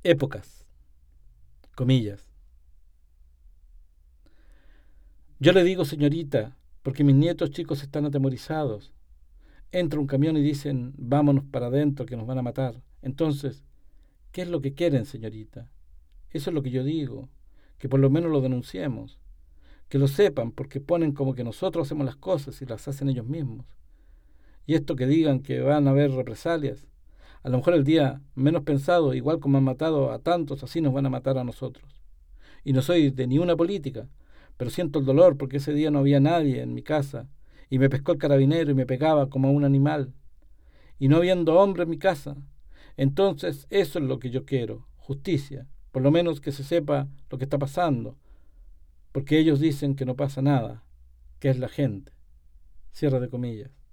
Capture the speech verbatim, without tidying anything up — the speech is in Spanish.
épocas, comillas. Yo le digo señorita, porque mis nietos chicos están atemorizados. Entra un camión y dicen, vámonos para adentro que nos van a matar. Entonces, ¿qué es lo que quieren, señorita? Eso es lo que yo digo, que por lo menos lo denunciemos, que lo sepan, porque ponen como que nosotros hacemos las cosas y las hacen ellos mismos. Y esto que digan que van a haber represalias, a lo mejor el día menos pensado, igual como han matado a tantos, así nos van a matar a nosotros. Y no soy de ni una política, pero siento el dolor porque ese día no había nadie en mi casa y me pescó el carabinero y me pegaba como a un animal. Y no habiendo hombre en mi casa, entonces eso es lo que yo quiero, justicia, por lo menos que se sepa lo que está pasando, porque ellos dicen que no pasa nada, que es la gente. Cierre de comillas.